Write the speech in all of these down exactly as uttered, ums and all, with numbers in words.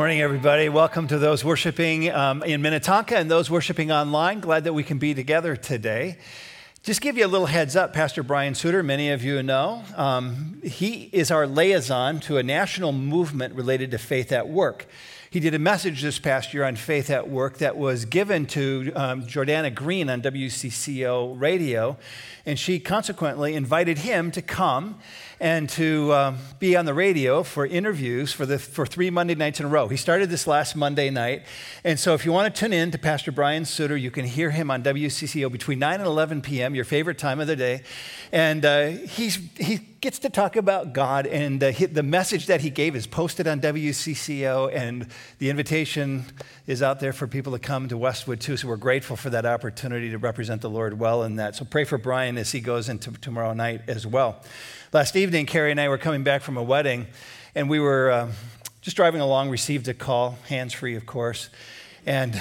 Morning, everybody. Welcome to those worshiping um, in Minnetonka and those worshiping online. Glad that we can be together today. Just give you a little heads up, Pastor Brian Suter, many of you know, um, he is our liaison to a national movement related to faith at work. He did a message this past year on faith at work that was given to um, Jordana Green on W C C O radio, and she consequently invited him to come and to um, be on the radio for interviews for the for three Monday nights in a row. He started this last Monday night, and so if you want to tune in to Pastor Brian Suter, you can hear him on W C C O between nine and eleven p.m., your favorite time of the day, and uh, he's he gets to talk about God, and uh, he, the message that he gave is posted on W C C O, and the invitation is out there for people to come to Westwood too, so we're grateful for that opportunity to represent the Lord well in that. So pray for Brian as he goes into tomorrow night as well. Last evening, Carrie and I were coming back from a wedding, and we were uh, just driving along, received a call, hands-free, of course, and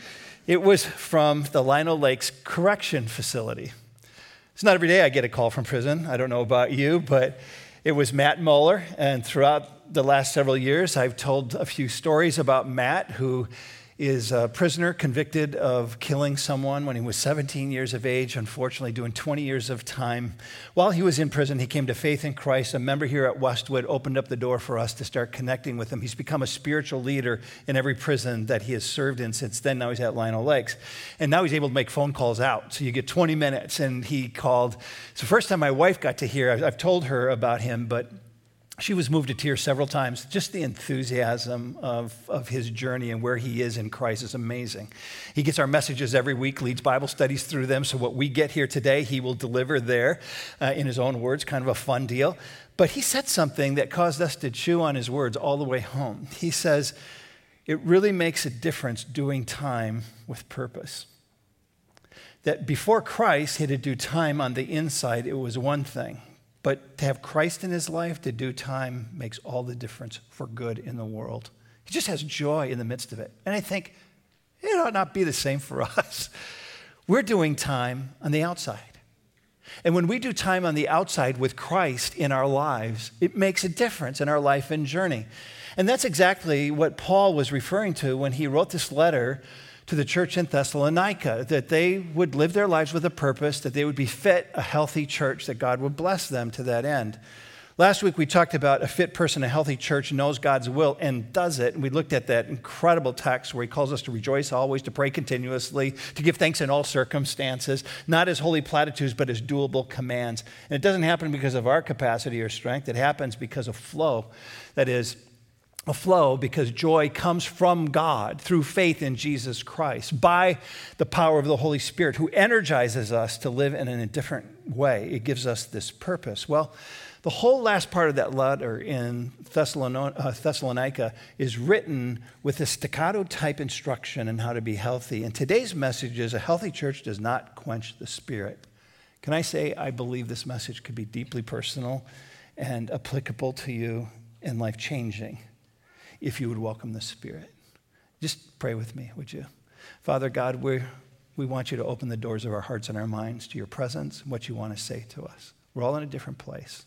it was from the Lino Lakes Correction Facility. It's not every day I get a call from prison. I don't know about you, but it was Matt Mueller, and throughout the last several years, I've told a few stories about Matt, who is a prisoner convicted of killing someone when he was seventeen years of age, unfortunately doing twenty years of time. While he was in prison, he came to faith in Christ. A member here at Westwood opened up the door for us to start connecting with him. He's become a spiritual leader in every prison that he has served in since then. Now he's at Lino Lakes. And now he's able to make phone calls out. So you get twenty minutes, and he called. It's the first time my wife got to hear. I've told her about him, but she was moved to tears several times. Just the enthusiasm of, of his journey and where he is in Christ is amazing. He gets our messages every week, leads Bible studies through them. So what we get here today, he will deliver there uh, in his own words, kind of a fun deal. But he said something that caused us to chew on his words all the way home. He says, it really makes a difference doing time with purpose. That before Christ, he had to do time on the inside. It was one thing. But to have Christ in his life, to do time, makes all the difference for good in the world. He just has joy in the midst of it. And I think it ought not be the same for us. We're doing time on the outside. And when we do time on the outside with Christ in our lives, it makes a difference in our life and journey. And that's exactly what Paul was referring to when he wrote this letter to the church in Thessalonica, that they would live their lives with a purpose, that they would be fit, a healthy church, that God would bless them to that end. Last week we talked about a fit person, a healthy church knows God's will and does it. And we looked at that incredible text where he calls us to rejoice always, to pray continuously, to give thanks in all circumstances, not as holy platitudes, but as doable commands. And it doesn't happen because of our capacity or strength. It happens because of flow. That is, a flow because joy comes from God through faith in Jesus Christ by the power of the Holy Spirit who energizes us to live in a different way. It gives us this purpose. Well, the whole last part of that letter in Thessalonica is written with a staccato type instruction on how to be healthy. And today's message is a healthy church does not quench the Spirit. Can I say I believe this message could be deeply personal and applicable to you and life-changing if you would welcome the Spirit. Just pray with me, would you? Father God, we we want you to open the doors of our hearts and our minds to your presence and what you want to say to us. We're all in a different place,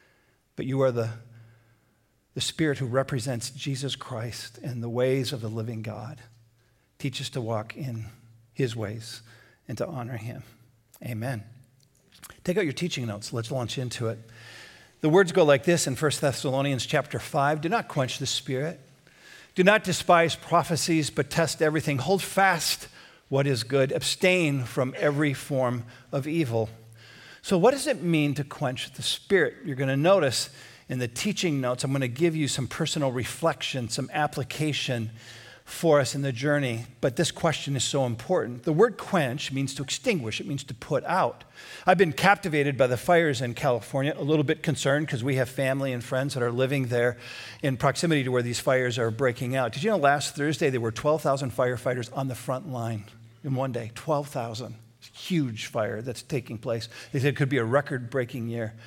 but you are the, the Spirit who represents Jesus Christ and the ways of the living God. Teach us to walk in his ways and to honor him. Amen. Take out your teaching notes. Let's launch into it. The words go like this in First Thessalonians chapter five. Do not quench the Spirit. Do not despise prophecies, but test everything. Hold fast what is good. Abstain from every form of evil. So what does it mean to quench the Spirit? You're going to notice in the teaching notes, I'm going to give you some personal reflection, some application for us in the journey, but this question is so important. The word quench means to extinguish. It means to put out. I've been captivated by the fires in California, a little bit concerned because we have family and friends that are living there in proximity to where these fires are breaking out. Did you know last Thursday there were twelve thousand firefighters on the front line in one day? twelve thousand. Huge fire that's taking place. They said it could be a record-breaking year.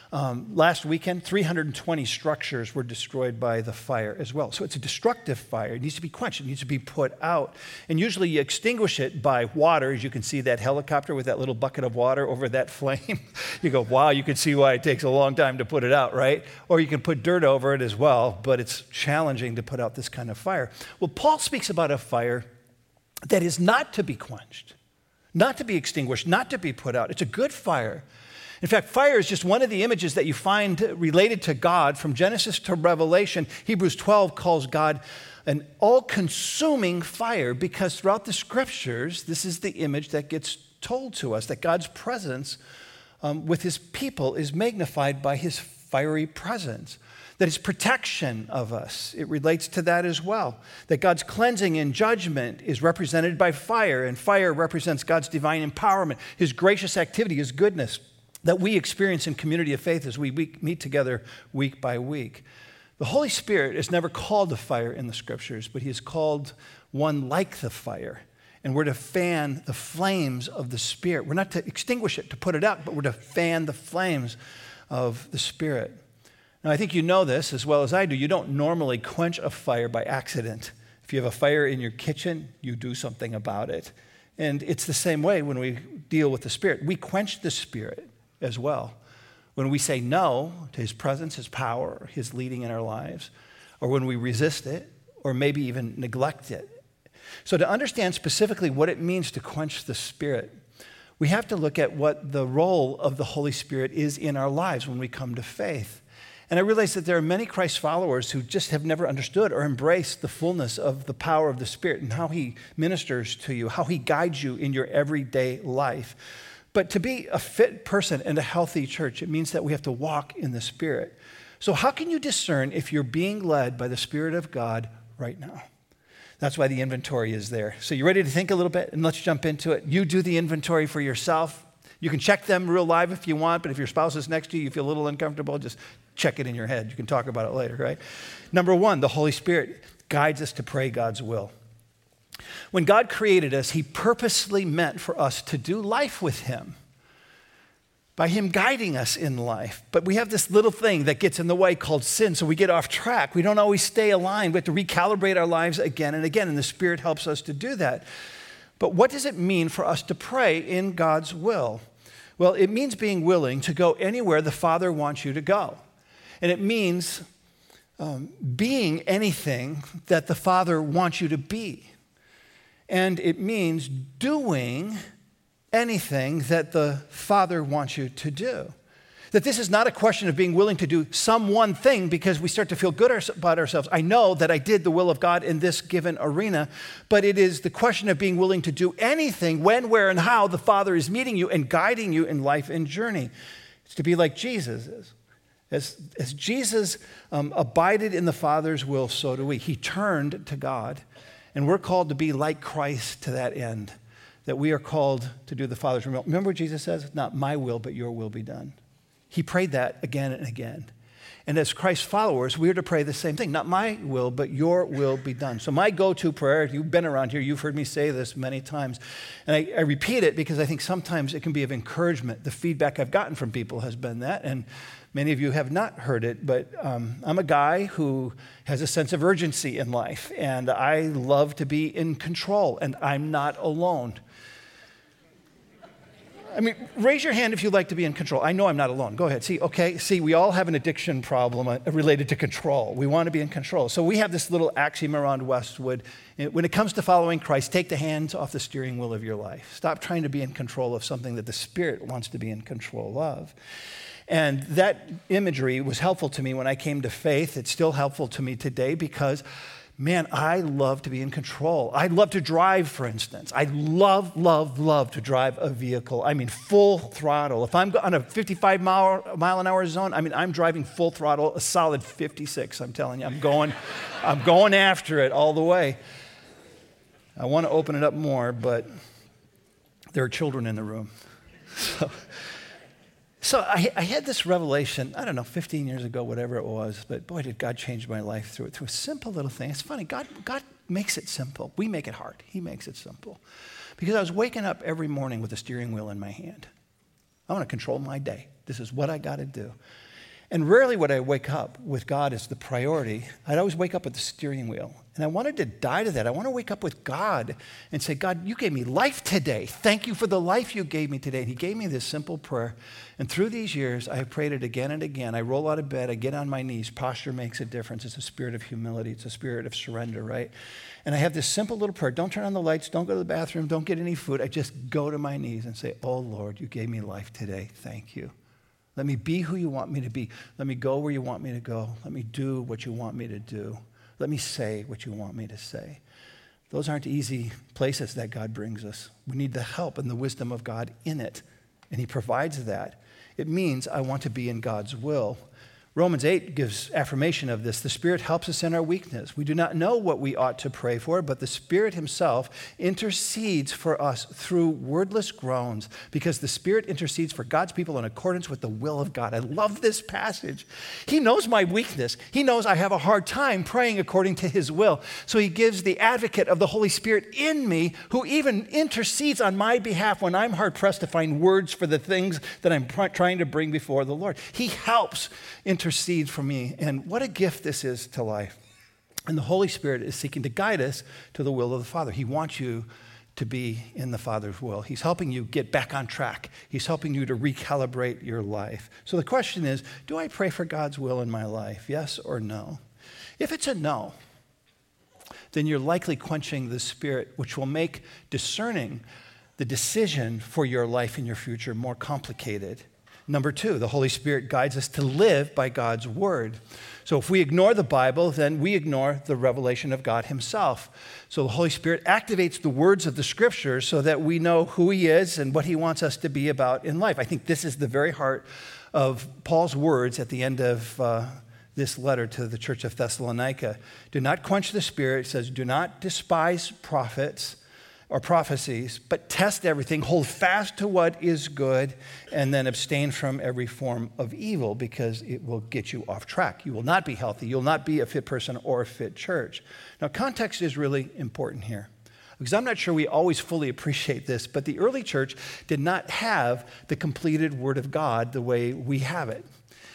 Um, last weekend, three hundred twenty structures were destroyed by the fire as well. So it's a destructive fire. It needs to be quenched. It needs to be put out. And usually you extinguish it by water. As you can see that helicopter with that little bucket of water over that flame. You go, wow, you can see why it takes a long time to put it out, right? Or you can put dirt over it as well, but it's challenging to put out this kind of fire. Well, Paul speaks about a fire that is not to be quenched, not to be extinguished, not to be put out. It's a good fire. In fact, fire is just one of the images that you find related to God from Genesis to Revelation. Hebrews twelve calls God an all-consuming fire because throughout the scriptures, this is the image that gets told to us, that God's presence um, with his people is magnified by his fiery presence, that his protection of us, it relates to that as well, that God's cleansing and judgment is represented by fire, and fire represents God's divine empowerment, his gracious activity, his goodness, that we experience in community of faith as we meet together week by week. The Holy Spirit is never called a fire in the scriptures, but he is called one like the fire. And we're to fan the flames of the Spirit. We're not to extinguish it, to put it out, but we're to fan the flames of the Spirit. Now, I think you know this as well as I do. You don't normally quench a fire by accident. If you have a fire in your kitchen, you do something about it. And it's the same way when we deal with the Spirit. We quench the Spirit as well. When we say no to his presence, his power, his leading in our lives, or when we resist it, or maybe even neglect it. So to understand specifically what it means to quench the Spirit, we have to look at what the role of the Holy Spirit is in our lives when we come to faith. And I realize that there are many Christ followers who just have never understood or embraced the fullness of the power of the Spirit and how he ministers to you, how he guides you in your everyday life. But to be a fit person and a healthy church, it means that we have to walk in the Spirit. So how can you discern if you're being led by the Spirit of God right now? That's why the inventory is there. So you ready to think a little bit? And let's jump into it. You do the inventory for yourself. You can check them real live if you want, but if your spouse is next to you, you feel a little uncomfortable, just check it in your head. You can talk about it later, right? Number one, the Holy Spirit guides us to pray God's will. When God created us, he purposely meant for us to do life with him, by him guiding us in life. But we have this little thing that gets in the way called sin, so we get off track. We don't always stay aligned. We have to recalibrate our lives again and again, and the Spirit helps us to do that. But what does it mean for us to pray in God's will? Well, it means being willing to go anywhere the Father wants you to go. And it means um, being anything that the Father wants you to be. And it means doing anything that the Father wants you to do. That this is not a question of being willing to do some one thing because we start to feel good about ourselves. I know that I did the will of God in this given arena, but it is the question of being willing to do anything when, where, and how the Father is meeting you and guiding you in life and journey. It's to be like Jesus is. As, as Jesus um, abided in the Father's will, so do we. He turned to God. And we're called to be like Christ to that end, that we are called to do the Father's will. Remember what Jesus says? Not my will, but your will be done. He prayed that again and again. And as Christ's followers, we are to pray the same thing. Not my will, but your will be done. So my go-to prayer, if you've been around here, you've heard me say this many times. And I, I repeat it because I think sometimes it can be of encouragement. The feedback I've gotten from people has been that. And many of you have not heard it, but um, I'm a guy who has a sense of urgency in life, and I love to be in control, and I'm not alone. I mean, raise your hand if you'd like to be in control. I know I'm not alone. Go ahead. See, okay, see, we all have an addiction problem uh, related to control. We want to be in control. So we have this little axiom around Westwood. When it comes to following Christ, take the hands off the steering wheel of your life. Stop trying to be in control of something that the Spirit wants to be in control of. And that imagery was helpful to me when I came to faith. It's still helpful to me today because, man, I love to be in control. I love to drive, for instance. I love, love, love to drive a vehicle. I mean, full throttle. If I'm on a fifty-five mile, mile an hour zone, I mean, I'm driving full throttle, a solid fifty-six, I'm telling you. I'm going, I'm going after it all the way. I want to open it up more, but there are children in the room. So... So I, I had this revelation, I don't know, fifteen years ago, whatever it was, but boy, did God change my life through it, through a simple little thing. It's funny, God, God makes it simple. We make it hard. He makes it simple. Because I was waking up every morning with the steering wheel in my hand. I want to control my day. This is what I got to do. And rarely would I wake up with God as the priority. I'd always wake up with the steering wheel. And I wanted to die to that. I want to wake up with God and say, God, you gave me life today. Thank you for the life you gave me today. And he gave me this simple prayer. And through these years, I have prayed it again and again. I roll out of bed. I get on my knees. Posture makes a difference. It's a spirit of humility. It's a spirit of surrender, right? And I have this simple little prayer. Don't turn on the lights. Don't go to the bathroom. Don't get any food. I just go to my knees and say, oh, Lord, you gave me life today. Thank you. Let me be who you want me to be. Let me go where you want me to go. Let me do what you want me to do. Let me say what you want me to say. Those aren't easy places that God brings us. We need the help and the wisdom of God in it, and he provides that. It means I want to be in God's will. Romans eight gives affirmation of this. The Spirit helps us in our weakness. We do not know what we ought to pray for, but the Spirit himself intercedes for us through wordless groans, because the Spirit intercedes for God's people in accordance with the will of God. I love this passage. He knows my weakness. He knows I have a hard time praying according to his will. So he gives the advocate of the Holy Spirit in me, who even intercedes on my behalf when I'm hard-pressed to find words for the things that I'm pr- trying to bring before the Lord. He helps intercede. Intercede for me. And what a gift this is to life. And the Holy Spirit is seeking to guide us to the will of the Father. He wants you to be in the Father's will. He's helping you get back on track. He's helping you to recalibrate your life. So the question is, do I pray for God's will in my life? Yes or no? If it's a no, then you're likely quenching the Spirit, which will make discerning the decision for your life and your future more complicated. Number two, the Holy Spirit guides us to live by God's word. So if we ignore the Bible, then we ignore the revelation of God himself. So the Holy Spirit activates the words of the scriptures so that we know who he is and what he wants us to be about in life. I think this is the very heart of Paul's words at the end of uh, this letter to the church of Thessalonica. Do not quench the Spirit. It says, do not despise prophets or prophecies, but test everything, hold fast to what is good, and then abstain from every form of evil, because it will get you off track. You will not be healthy. You'll not be a fit person or a fit church. Now, context is really important here, because I'm not sure we always fully appreciate this, but the early church did not have the completed Word of God the way we have it.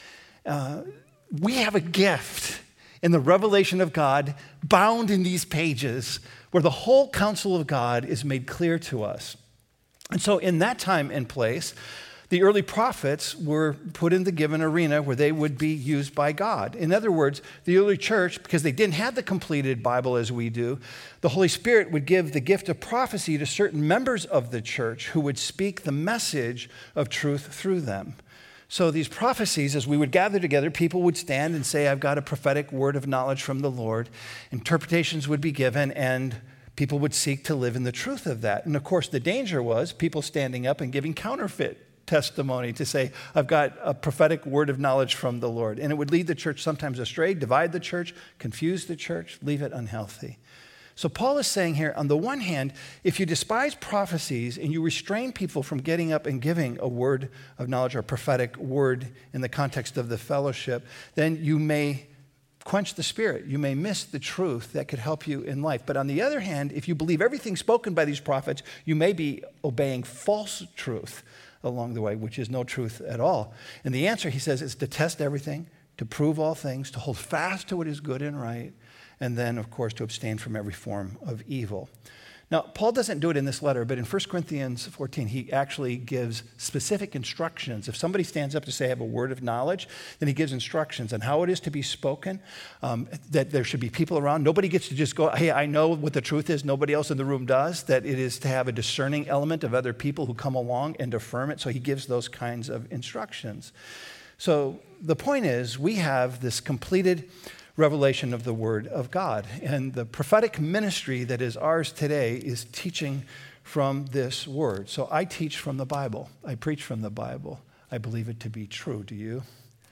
Uh, we have a gift in the revelation of God bound in these pages, where the whole counsel of God is made clear to us. And so in that time and place, the early prophets were put in the given arena where they would be used by God. In other words, the early church, because they didn't have the completed Bible as we do, the Holy Spirit would give the gift of prophecy to certain members of the church who would speak the message of truth through them. So these prophecies, as we would gather together, people would stand and say, I've got a prophetic word of knowledge from the Lord. Interpretations would be given, and people would seek to live in the truth of that. And of course, the danger was people standing up and giving counterfeit testimony to say, I've got a prophetic word of knowledge from the Lord. And it would lead the church sometimes astray, divide the church, confuse the church, leave it unhealthy. So Paul is saying here, on the one hand, if you despise prophecies and you restrain people from getting up and giving a word of knowledge or a prophetic word in the context of the fellowship, then you may quench the Spirit. You may miss the truth that could help you in life. But on the other hand, if you believe everything spoken by these prophets, you may be obeying false truth along the way, which is no truth at all. And the answer, he says, is to test everything, to prove all things, to hold fast to what is good and right, and then, of course, to abstain from every form of evil. Now, Paul doesn't do it in this letter, but in First Corinthians fourteen, he actually gives specific instructions. If somebody stands up to say, I have a word of knowledge, then he gives instructions on how it is to be spoken, um, that there should be people around. Nobody gets to just go, hey, I know what the truth is. Nobody else in the room does, that it is to have a discerning element of other people who come along and affirm it. So he gives those kinds of instructions. So the point is, we have this completed revelation of the Word of God. And the prophetic ministry that is ours today is teaching from this Word. So I teach from the Bible. I preach from the Bible. I believe it to be true. Do you?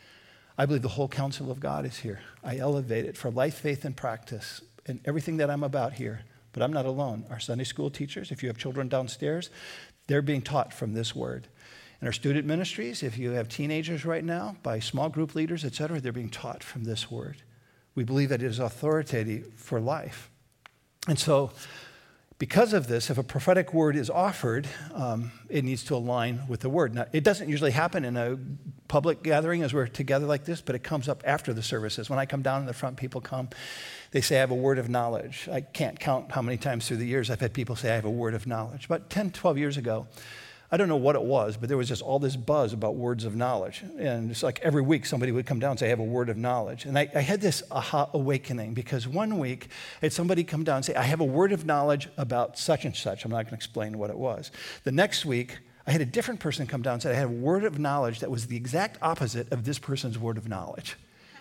I believe the whole counsel of God is here. I elevate it for life, faith, and practice, and everything that I'm about here. But I'm not alone. Our Sunday school teachers, if you have children downstairs, they're being taught from this Word. In our student ministries, if you have teenagers right now, by small group leaders, et cetera, they're being taught from this Word. We believe that it is authoritative for life. And so Because of this, if a prophetic word is offered, um, it needs to align with the word. Now, it doesn't usually happen in a public gathering as we're together like this, but it comes up after the services. When I come down in the front, people come, they say, I have a word of knowledge. I can't count how many times through the years I've had people say, I have a word of knowledge. About ten, twelve years ago, I don't know what it was, but there was just all this buzz about words of knowledge. And it's like every week somebody would come down and say, I have a word of knowledge. And I, I had this aha awakening because one week I had somebody come down and say, I have a word of knowledge about such and such. I'm not going to explain what it was. The next week, I had a different person come down and say, I had a word of knowledge that was the exact opposite of this person's word of knowledge.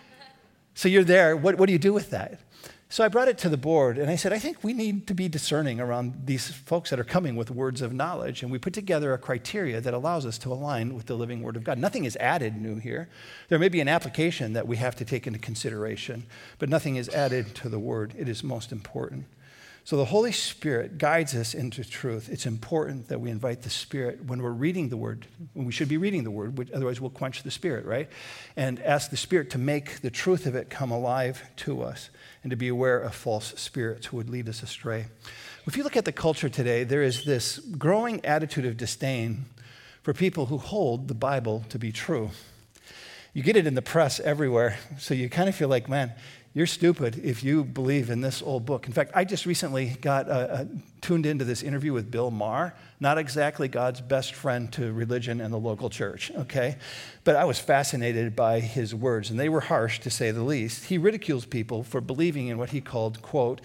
So you're there. What, what do you do with that? So I brought it to the board, and I said, I think we need to be discerning around these folks that are coming with words of knowledge, and we put together a criteria that allows us to align with the living Word of God. Nothing is added new here. There may be an application that we have to take into consideration, but nothing is added to the Word. It is most important. So the Holy Spirit guides us into truth. It's important that we invite the Spirit when we're reading the Word, when we should be reading the Word, otherwise we'll quench the Spirit, right? And ask the Spirit to make the truth of it come alive to us, and to be aware of false spirits who would lead us astray. If you look at the culture today, there is this growing attitude of disdain for people who hold the Bible to be true. You get it in the press everywhere, so you kind of feel like, man, you're stupid if you believe in this old book. In fact, I just recently got uh, uh, tuned into this interview with Bill Maher, not exactly God's best friend to religion and the local church, okay? But I was fascinated by his words, and they were harsh, to say the least. He ridicules people for believing in what he called, quote,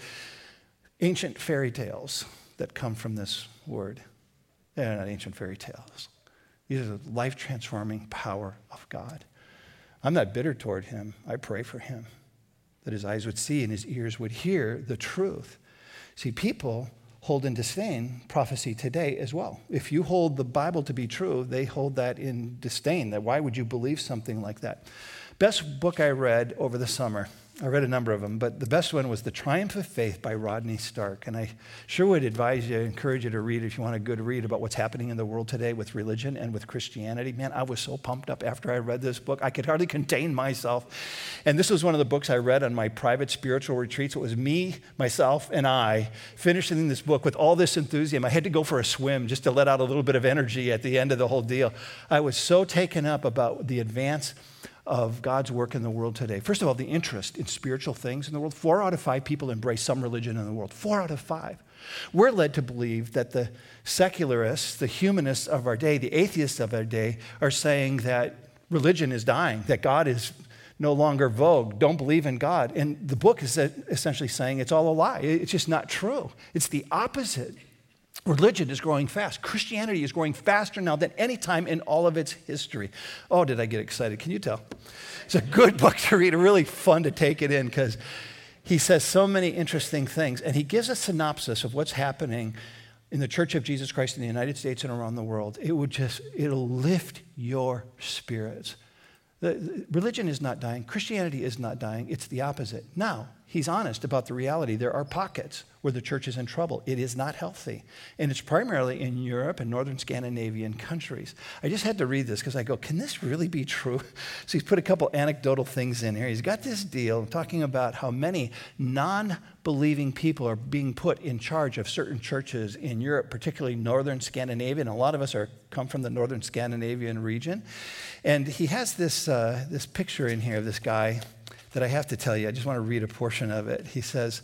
ancient fairy tales that come from this word. They're not ancient fairy tales. These are the life-transforming power of God. I'm not bitter toward him. I pray for him, that his eyes would see and his ears would hear the truth. See, people hold in disdain prophecy today as well. If you hold the Bible to be true, they hold that in disdain. That why would you believe something like that? Best book I read over the summer, I read a number of them, but the best one was The Triumph of Faith by Rodney Stark. And I sure would advise you, encourage you to read it if you want a good read about what's happening in the world today with religion and with Christianity. Man, I was so pumped up after I read this book. I could hardly contain myself. And this was one of the books I read on my private spiritual retreats. It was me, myself, and I finishing this book with all this enthusiasm. I had to go for a swim just to let out a little bit of energy at the end of the whole deal. I was so taken up about the advance of God's work in the world today. First of all, the interest in spiritual things in the world. Four out of five people embrace some religion in the world. Four out of five. We're led to believe that the secularists, the humanists of our day, the atheists of our day, are saying that religion is dying, that God is no longer vogue. Don't believe in God. And the book is essentially saying it's all a lie. It's just not true. It's the opposite. Religion is growing fast. Christianity is growing faster now than any time in all of its history. Oh, did I get excited? Can you tell? It's a good book to read, really fun to take it in because he says so many interesting things. And he gives a synopsis of what's happening in the Church of Jesus Christ in the United States and around the world. It would just, it'll lift your spirits. The, the, religion is not dying. Christianity is not dying. It's the opposite. Now, he's honest about the reality. There are pockets where the church is in trouble. It is not healthy. And it's primarily in Europe and northern Scandinavian countries. I just had to read this because I go, can this really be true? So he's put a couple anecdotal things in here. He's got this deal talking about how many non-believing people are being put in charge of certain churches in Europe, particularly northern Scandinavia. And a lot of us are come from the northern Scandinavian region. And he has this, uh, this picture in here of this guy that I have to tell you. I just want to read a portion of it. He says,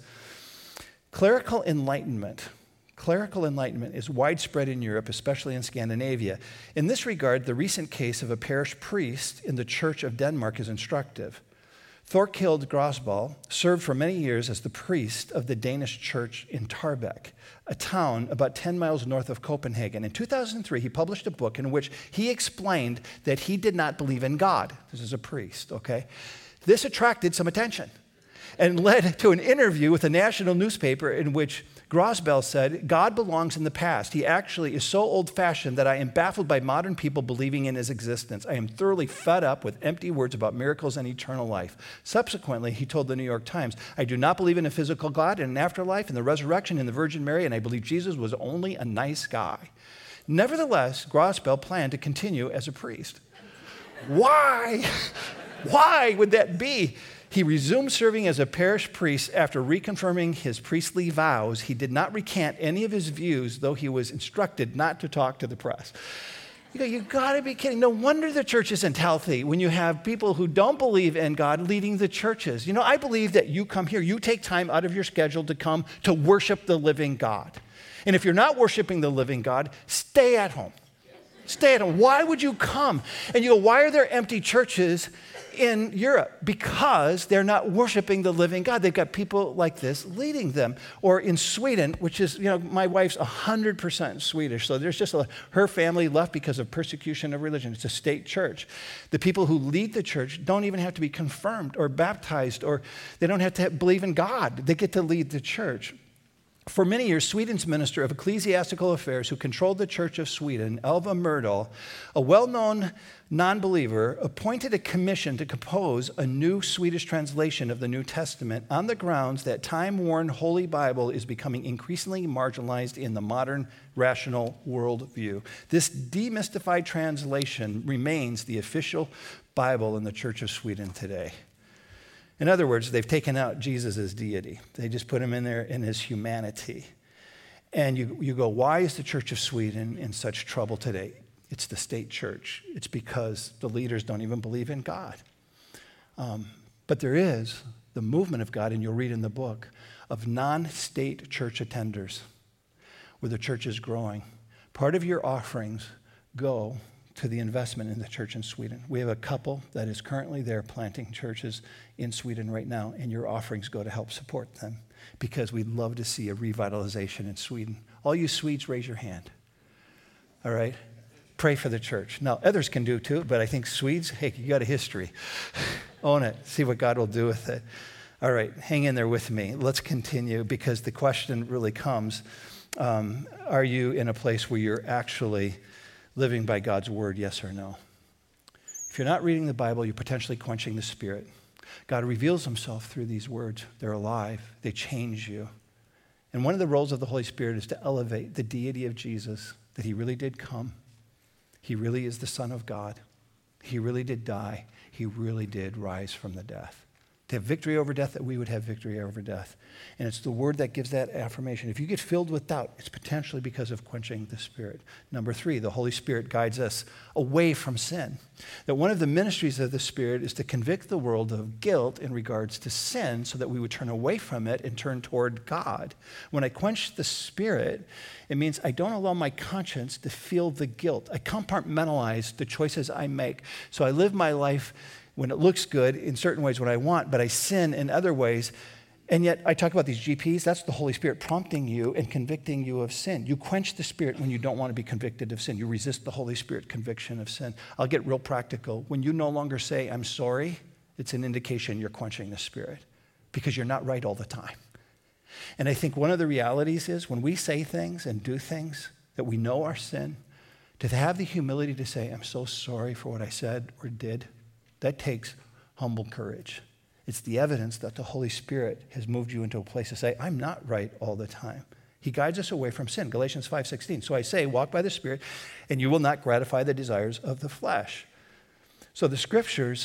Clerical enlightenment. Clerical enlightenment is widespread in Europe, especially in Scandinavia. In this regard, the recent case of a parish priest in the Church of Denmark is instructive. Thorkild Grosball served for many years as the priest of the Danish church in Tarbæk, a town about ten miles north of Copenhagen. In two thousand three, he published a book in which he explained that he did not believe in God. This is a priest, okay? This attracted some attention and led to an interview with a national newspaper in which Grosbell said, God belongs in the past. He actually is so old-fashioned that I am baffled by modern people believing in his existence. I am thoroughly fed up with empty words about miracles and eternal life. Subsequently, he told the New York Times, I do not believe in a physical God and an afterlife and the resurrection and the Virgin Mary, and I believe Jesus was only a nice guy. Nevertheless, Grosbell planned to continue as a priest. Why? Why would that be? He resumed serving as a parish priest after reconfirming his priestly vows. He did not recant any of his views, though he was instructed not to talk to the press. You go, you gotta be kidding. No wonder the church isn't healthy when you have people who don't believe in God leading the churches. You know, I believe that you come here, you take time out of your schedule to come to worship the living God. And if you're not worshiping the living God, stay at home. Stay at home. Why would you come? And you go, why are there empty churches in Europe? Because they're not worshiping the living God. They've got people like this leading them. Or in Sweden, which is, you know, my wife's one hundred percent Swedish. So there's just a, her family left because of persecution of religion. It's a state church. The people who lead the church don't even have to be confirmed or baptized, or they don't have to have, believe in God. They get to lead the church. For many years, Sweden's Minister of Ecclesiastical Affairs, who controlled the Church of Sweden, Elva Myrdal, a well-known non-believer, appointed a commission to compose a new Swedish translation of the New Testament on the grounds that time-worn Holy Bible is becoming increasingly marginalized in the modern rational worldview. This demystified translation remains the official Bible in the Church of Sweden today. In other words, they've taken out Jesus' deity. They just put him in there in his humanity. And you, you go, why is the Church of Sweden in such trouble today? It's the state church. It's because the leaders don't even believe in God. Um, but there is the movement of God, and you'll read in the book, of non-state church attenders, where the church is growing. Part of your offerings go to the investment in the church in Sweden. We have a couple that is currently there planting churches in Sweden right now, and your offerings go to help support them because we'd love to see a revitalization in Sweden. All you Swedes, raise your hand. All right? Pray for the church. Now, others can do too, but I think Swedes, hey, you got a history. Own it. See what God will do with it. All right, hang in there with me. Let's continue because the question really comes, um, are you in a place where you're actually living by God's word, yes or no? If you're not reading the Bible, you're potentially quenching the Spirit. God reveals himself through these words. They're alive. They change you. And one of the roles of the Holy Spirit is to elevate the deity of Jesus, that he really did come. He really is the Son of God. He really did die. He really did rise from the death. To have victory over death, that we would have victory over death. And it's the word that gives that affirmation. If you get filled with doubt, it's potentially because of quenching the Spirit. Number three, the Holy Spirit guides us away from sin. That one of the ministries of the Spirit is to convict the world of guilt in regards to sin so that we would turn away from it and turn toward God. When I quench the Spirit, it means I don't allow my conscience to feel the guilt. I compartmentalize the choices I make. So I live my life when it looks good in certain ways, what I want, but I sin in other ways. And yet I talk about these G Ps. That's the Holy Spirit prompting you and convicting you of sin. You quench the Spirit when you don't want to be convicted of sin. You resist the Holy Spirit conviction of sin. I'll get real practical. When you no longer say, I'm sorry, it's an indication you're quenching the Spirit because you're not right all the time. And I think one of the realities is when we say things and do things that we know are sin, to have the humility to say, I'm so sorry for what I said or did, that takes humble courage. It's the evidence that the Holy Spirit has moved you into a place to say, I'm not right all the time. He guides us away from sin. Galatians five sixteen. So I say, walk by the Spirit, and you will not gratify the desires of the flesh. So the scriptures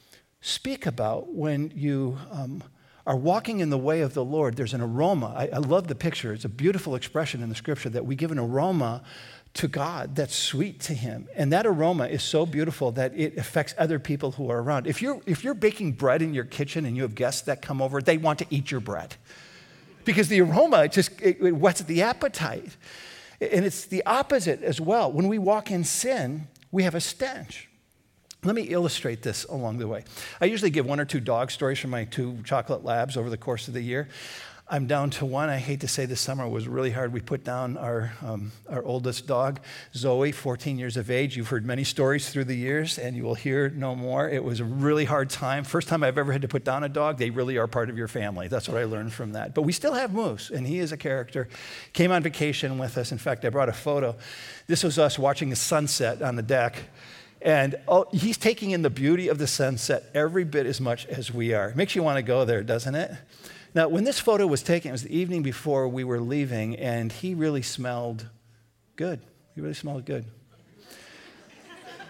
speak about when you um, are walking in the way of the Lord, there's an aroma. I, I love the picture. It's a beautiful expression in the scripture that we give an aroma to God that's sweet to him. And that aroma is so beautiful that it affects other people who are around. If you're, if you're baking bread in your kitchen and you have guests that come over, they want to eat your bread because the aroma just it, it whets the appetite. And it's the opposite as well. When we walk in sin, we have a stench. Let me illustrate this along the way. I usually give one or two dog stories from my two chocolate labs over the course of the year. I'm down to one. I hate to say this summer was really hard. We put down our um, our oldest dog, Zoe, fourteen years of age. You've heard many stories through the years, and you will hear no more. It was a really hard time. First time I've ever had to put down a dog. They really are part of your family. That's what I learned from that. But we still have Moose, and he is a character. Came on vacation with us. In fact, I brought a photo. This was us watching the sunset on the deck. And oh, he's taking in the beauty of the sunset every bit as much as we are. It makes you want to go there, doesn't it? Now, when this photo was taken, it was the evening before we were leaving, and he really smelled good. He really smelled good.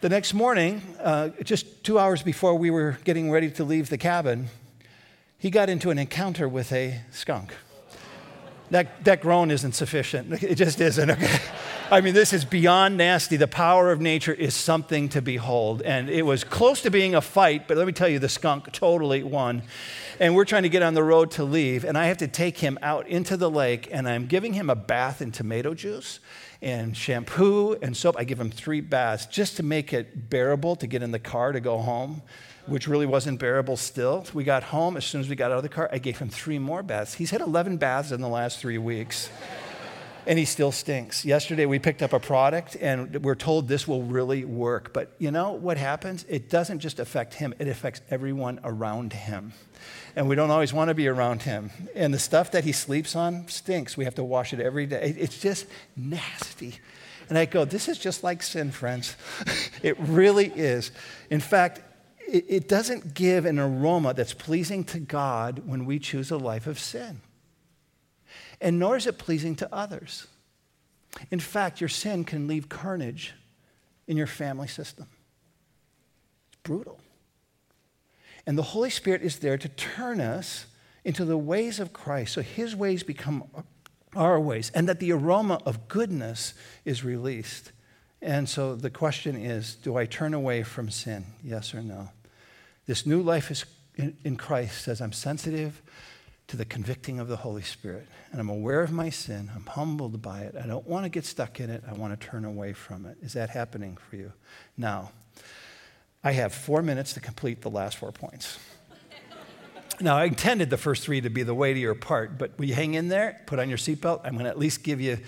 The next morning, uh, just two hours before we were getting ready to leave the cabin, he got into an encounter with a skunk. That, that groan isn't sufficient. It just isn't. Okay? I mean, this is beyond nasty. The power of nature is something to behold. And it was close to being a fight, but let me tell you, the skunk totally won. And we're trying to get on the road to leave, and I have to take him out into the lake, and I'm giving him a bath in tomato juice and shampoo and soap. I give him three baths just to make it bearable to get in the car to go home, which really wasn't bearable still. We got home. As soon as we got out of the car, I gave him three more baths. He's had eleven baths in the last three weeks, and he still stinks. Yesterday, we picked up a product, and we're told this will really work. But you know what happens? It doesn't just affect him. It affects everyone around him. And we don't always want to be around him. And the stuff that he sleeps on stinks. We have to wash it every day. It's just nasty. And I go, this is just like sin, friends. It really is. In fact, it, it doesn't give an aroma that's pleasing to God when we choose a life of sin. And nor is it pleasing to others. In fact, your sin can leave carnage in your family system. It's brutal. And the Holy Spirit is there to turn us into the ways of Christ, so his ways become our ways, and that the aroma of goodness is released. And so the question is, do I turn away from sin? Yes or no? This new life is in, in Christ says I'm sensitive to the convicting of the Holy Spirit, and I'm aware of my sin. I'm humbled by it. I don't want to get stuck in it. I want to turn away from it. Is that happening for you? Now, I have four minutes to complete the last four points. Now, I intended the first three to be the weightier part, but will you hang in there? Put on your seatbelt. I'm going to at least give you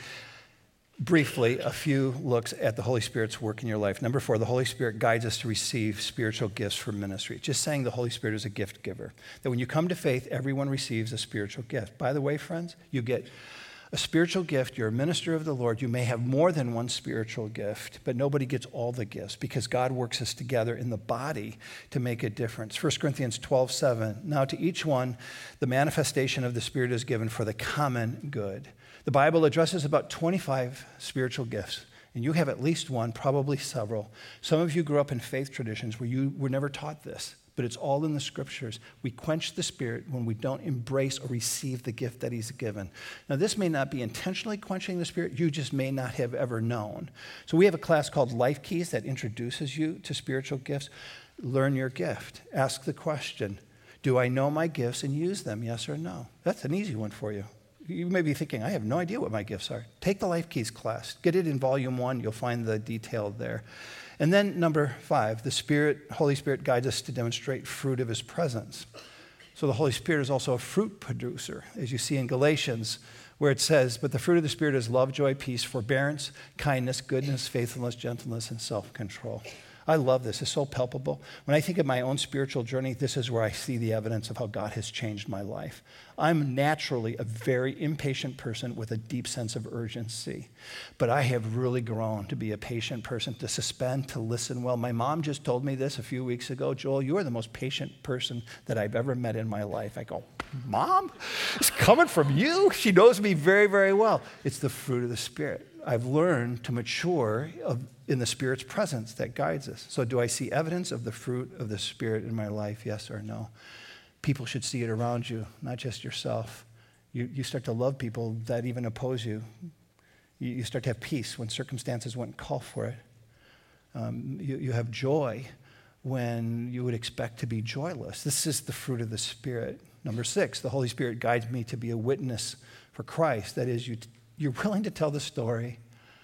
briefly a few looks at the Holy Spirit's work in your life. Number four, the Holy Spirit guides us to receive spiritual gifts for ministry. Just saying the Holy Spirit is a gift giver. That when you come to faith, everyone receives a spiritual gift. By the way, friends, you get a spiritual gift. You're a minister of the Lord. You may have more than one spiritual gift, but nobody gets all the gifts because God works us together in the body to make a difference. First Corinthians twelve seven, now to each one, the manifestation of the Spirit is given for the common good. The Bible addresses about twenty-five spiritual gifts, and you have at least one, probably several. Some of you grew up in faith traditions where you were never taught this, but it's all in the scriptures. We quench the Spirit when we don't embrace or receive the gift that he's given. Now, this may not be intentionally quenching the Spirit. You just may not have ever known. So we have a class called Life Keys that introduces you to spiritual gifts. Learn your gift. Ask the question, do I know my gifts and use them, yes or no? That's an easy one for you. You may be thinking, I have no idea what my gifts are. Take the Life Keys class. Get it in volume one. You'll find the detail there. And then number five, the Spirit, Holy Spirit guides us to demonstrate fruit of his presence. So the Holy Spirit is also a fruit producer, as you see in Galatians, where it says, but the fruit of the Spirit is love, joy, peace, forbearance, kindness, goodness, faithfulness, gentleness, and self-control. I love this. It's so palpable. When I think of my own spiritual journey, this is where I see the evidence of how God has changed my life. I'm naturally a very impatient person with a deep sense of urgency, but I have really grown to be a patient person, to suspend, to listen well. My mom just told me this a few weeks ago, Joel, you are the most patient person that I've ever met in my life. I go, Mom, it's coming from you? She knows me very, very well. It's the fruit of the Spirit. I've learned to mature of, in the Spirit's presence that guides us. So do I see evidence of the fruit of the Spirit in my life, yes or no? People should see it around you, not just yourself. You, you start to love people that even oppose you. You, you start to have peace when circumstances wouldn't call for it. Um, you, you have joy when you would expect to be joyless. This is the fruit of the Spirit. Number six, the Holy Spirit guides me to be a witness for Christ. That is, you You're willing to tell the story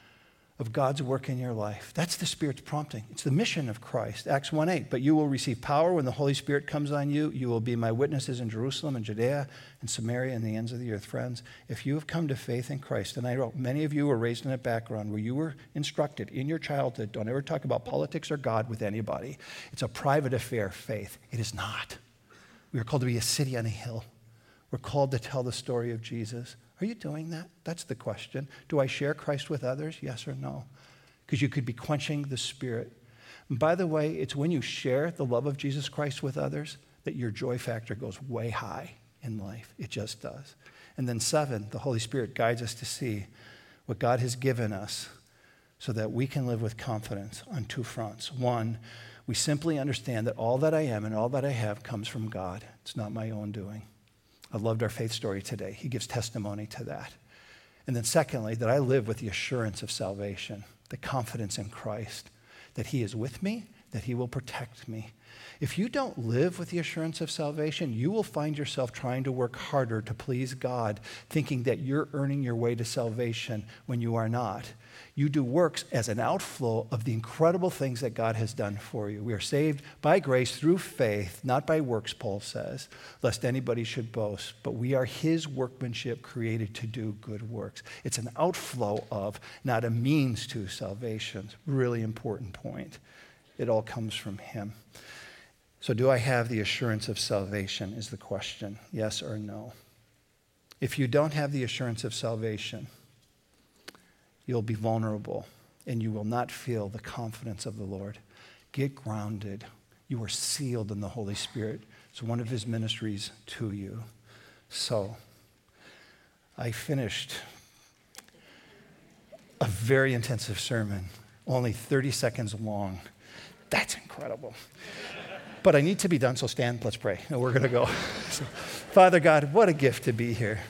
of God's work in your life. That's the Spirit's prompting. It's the mission of Christ. Acts one eight, but you will receive power when the Holy Spirit comes on you. You will be my witnesses in Jerusalem and Judea and Samaria and the ends of the earth. Friends, if you have come to faith in Christ, and I know many of you were raised in a background where you were instructed in your childhood, don't ever talk about politics or God with anybody. It's a private affair, faith. It is not. We are called to be a city on a hill. We're called to tell the story of Jesus. Are you doing that? That's the question. Do I share Christ with others? Yes or no? Because you could be quenching the Spirit. And by the way, it's when you share the love of Jesus Christ with others that your joy factor goes way high in life. It just does. And then seven, the Holy Spirit guides us to see what God has given us so that we can live with confidence on two fronts. One, we simply understand that all that I am and all that I have comes from God. It's not my own doing. I loved our faith story today. He gives testimony to that. And then secondly, that I live with the assurance of salvation, the confidence in Christ, that he is with me, that he will protect me. If you don't live with the assurance of salvation, you will find yourself trying to work harder to please God, thinking that you're earning your way to salvation when you are not. You do works as an outflow of the incredible things that God has done for you. We are saved by grace through faith, not by works, Paul says, lest anybody should boast. But we are his workmanship created to do good works. It's an outflow of, not a means to salvation. Really important point. It all comes from him. So do I have the assurance of salvation is the question, yes or no? If you don't have the assurance of salvation, you'll be vulnerable and you will not feel the confidence of the Lord. Get grounded. You are sealed in the Holy Spirit. It's one of his ministries to you. So I finished a very intensive sermon, only thirty seconds long. That's incredible. But I need to be done, so stand, let's pray. And we're going to go. So, Father God, what a gift to be here.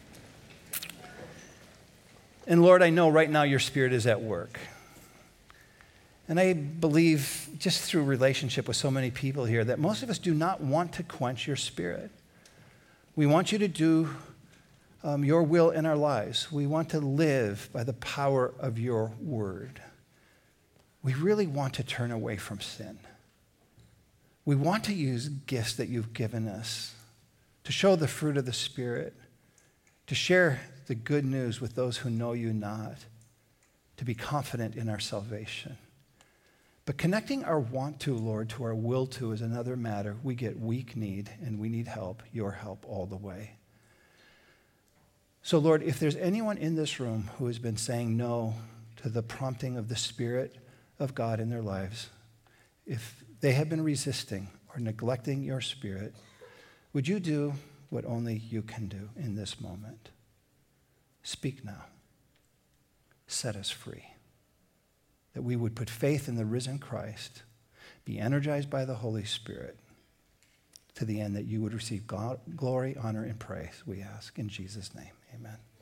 And Lord, I know right now your Spirit is at work. And I believe just through relationship with so many people here that most of us do not want to quench your Spirit. We want you to do um, your will in our lives. We want to live by the power of your word. We really want to turn away from sin. We want to use gifts that you've given us to show the fruit of the Spirit, to share the good news with those who know you not, to be confident in our salvation. But connecting our want to, Lord, to our will to is another matter. We get weak need, and we need help, your help all the way. So, Lord, if there's anyone in this room who has been saying no to the prompting of the Spirit of God in their lives, if they have been resisting or neglecting your Spirit, would you do what only you can do in this moment? Speak now. Set us free. That we would put faith in the risen Christ, be energized by the Holy Spirit, to the end that you would receive God, glory, honor, and praise, we ask in Jesus' name. Amen.